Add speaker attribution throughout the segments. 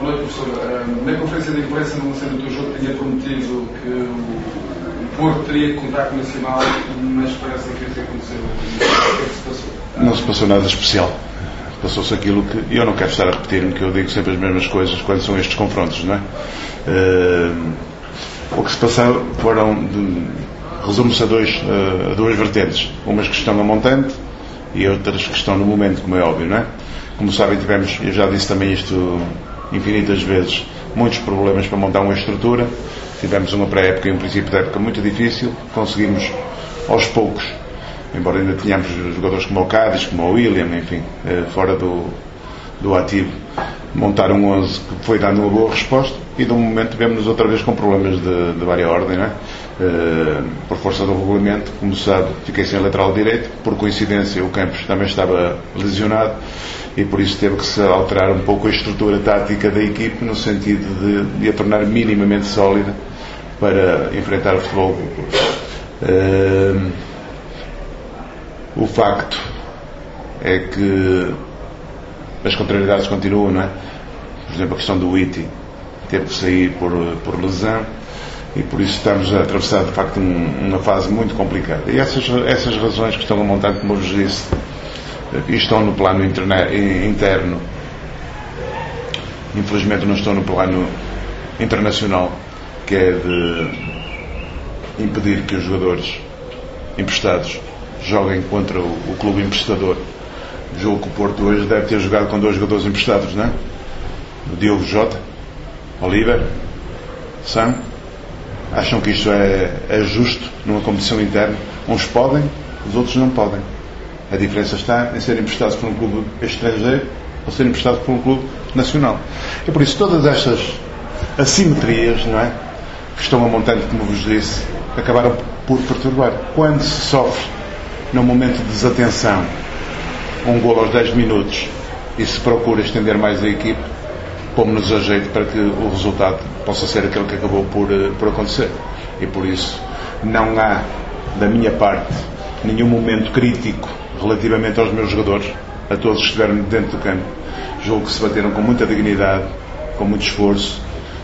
Speaker 1: noite, professor. Na conferência de imprensa, no lançamento do jogo, tinha prometido que o Porto teria que contar com o Nacional, mas parece que isso aconteceu. O que é que se passou?
Speaker 2: Não se passou nada especial. Passou-se aquilo que... Eu não quero estar a repetir-me, que eu digo sempre as mesmas coisas quando são estes confrontos, não é? O que se passou resume-se a duas vertentes. Umas que estão a montante e outras que estão no momento, como é óbvio, não é? Como sabem, tivemos, eu já disse também isto infinitas vezes, muitos problemas para montar uma estrutura. Tivemos uma pré-época e um princípio de época muito difícil. Conseguimos, aos poucos, embora ainda tenhamos jogadores como o Cádiz, como o William, enfim, fora do ativo, montar um 11 que foi dando uma boa resposta, e de um momento vemos-nos outra vez com problemas de várias ordens, não é? Por força do regulamento, como se sabe, fiquei sem lateral direito. Por coincidência, o Campos também estava lesionado e por isso teve que se alterar um pouco a estrutura tática da equipe, no sentido de a tornar minimamente sólida para enfrentar o futebol. O facto é que as contrariedades continuam, não é? Por exemplo, a questão do Iti teve que sair por lesão, e por isso estamos a atravessar de facto uma fase muito complicada. E essas razões que estão a montar, como eu vos disse, estão no plano interno, infelizmente não estão no plano internacional, que é de impedir que os jogadores emprestados joguem contra o clube emprestador. Julgo que o Porto hoje deve ter jogado com 2 jogadores emprestados, não é? O Diogo Jota, Oliver, Sam. Acham que isto é justo numa competição interna? Uns podem, os outros não podem. A diferença está em serem emprestados por um clube estrangeiro ou serem emprestados por um clube nacional. E por isso todas estas assimetrias, não é, que estão a montante, como vos disse, acabaram por perturbar. Quando se sofre num momento de desatenção um golo aos 10 minutos e se procura estender mais a equipe, pomos-nos a jeito para que o resultado possa ser aquele que acabou por acontecer. E por isso não há, da minha parte, nenhum momento crítico relativamente aos meus jogadores, a todos que estiveram dentro do campo. Julgo que se bateram com muita dignidade, com muito esforço.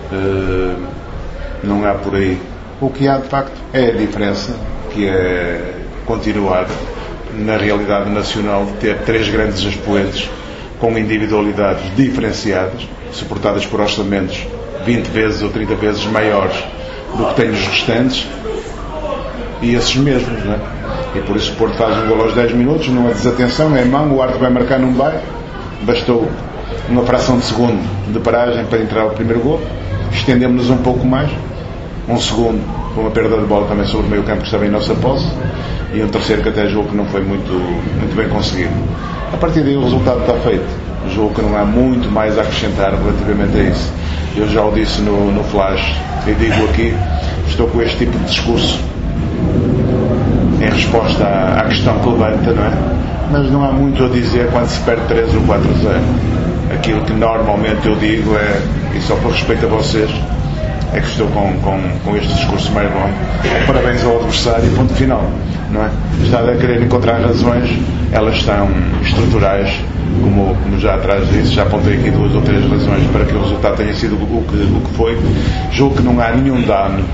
Speaker 2: Não há por aí. O que há de facto é a diferença, que é continuada na realidade nacional, de ter 3 grandes expoentes com individualidades diferenciadas, suportadas por orçamentos 20 vezes ou 30 vezes maiores do que têm os restantes, e esses mesmos, não é? E por isso o Porto faz um golo aos 10 minutos, numa desatenção, é mão, o árbitro vai marcar, não vai. Bastou uma fração de segundo de paragem para entrar o primeiro golo. Estendemos-nos um pouco mais, um segundo com uma perda de bola também sobre o meio campo que estava em nossa posse, e um terceiro que até julgo que não foi muito bem conseguido. A partir daí o resultado está feito. Julgo que não há muito mais a acrescentar relativamente a isso. Eu já o disse no flash e digo aqui, estou com este tipo de discurso em resposta à questão que levanta, não é? Mas não há muito a dizer quando se perde 3 ou 4-0. Aquilo que normalmente eu digo é, e só por respeito a vocês, é que estou com este discurso mais longo. Parabéns ao adversário, ponto final, não é? Está a querer encontrar razões, elas estão estruturais, como já atrás disso, já apontei aqui 2 ou 3 razões para que o resultado tenha sido o que foi. Julgo que não há nenhum dano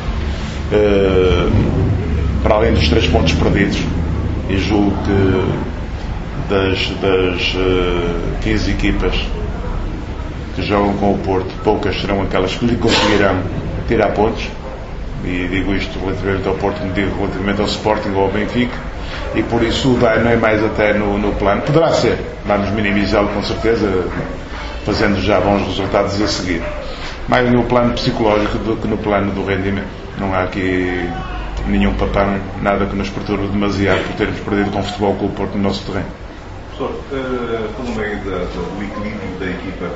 Speaker 2: para além dos 3 pontos perdidos, e julgo que das 15 equipas que jogam com o Porto, poucas serão aquelas que lhe conseguirão tirar pontos, e digo isto relativamente ao Porto, como digo relativamente ao Sporting ou ao Benfica, e por isso o dano é mais até no plano, poderá ser, vamos minimizá-lo com certeza, fazendo já bons resultados a seguir, mais no plano psicológico do que no plano do rendimento. Não há aqui nenhum papão, nada que nos perturbe demasiado por termos perdido com o Futebol Clube Porto no nosso terreno.
Speaker 3: Professor, pelo meio do equilíbrio da equipa,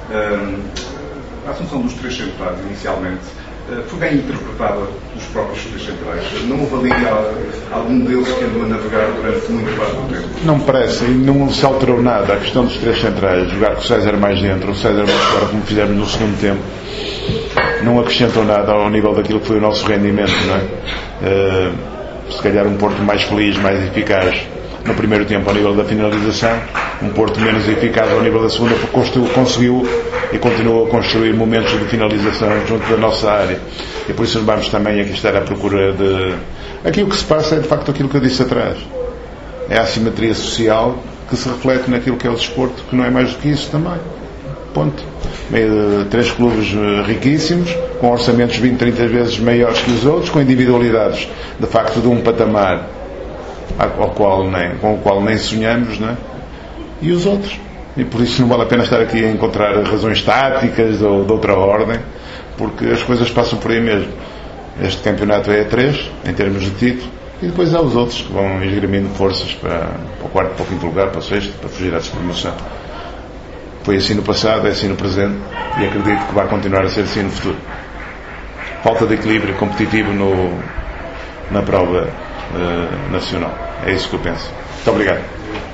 Speaker 3: a assunção dos 3 centrais inicialmente foi bem interpretada pelos próprios 3 centrais. Não houve ali algum deles que andou a navegar durante muito parte do tempo?
Speaker 2: Não me parece, e não se alterou nada. A questão dos 3 centrais, jogar com o César mais dentro, o César mais fora, como fizemos no segundo tempo, não acrescentou nada ao nível daquilo que foi o nosso rendimento, não é? Se calhar um Porto mais feliz, mais eficaz no primeiro tempo ao nível da finalização, um Porto menos eficaz ao nível da segunda, porque conseguiu e continua a construir momentos de finalização junto da nossa área. E por isso vamos também aqui estar à procura de... Aqui o que se passa é de facto aquilo que eu disse atrás. É a assimetria social que se reflete naquilo que é o desporto, que não é mais do que isso também. Ponto. Meio de 3 clubes riquíssimos, com orçamentos 20, 30 vezes maiores que os outros, com individualidades de facto de um patamar com o qual nem sonhamos, não é? E os outros. E por isso não vale a pena estar aqui a encontrar razões táticas ou de outra ordem, porque as coisas passam por aí mesmo. Este campeonato é a 3, em termos de título, e depois há os outros que vão esgrimindo forças para o quarto, para o quinto lugar, para o sexto, para fugir à despromoção. Foi assim no passado, é assim no presente, e acredito que vai continuar a ser assim no futuro. Falta de equilíbrio competitivo na prova nacional. É isso que eu penso. Muito obrigado.